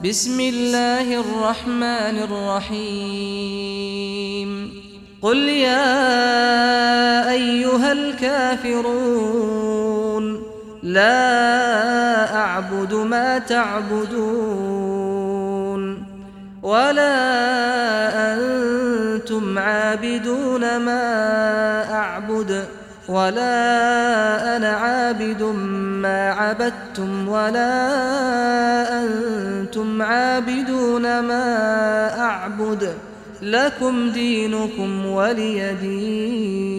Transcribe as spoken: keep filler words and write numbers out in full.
بسم الله الرحمن الرحيم قل يا أيها الكافرون لا أعبد ما تعبدون ولا أنتم عابدون ما أعبد ولا أنا عابد ما عبدتم ولا أنتم عابدون ما أعبد لكم دينكم ولي دين.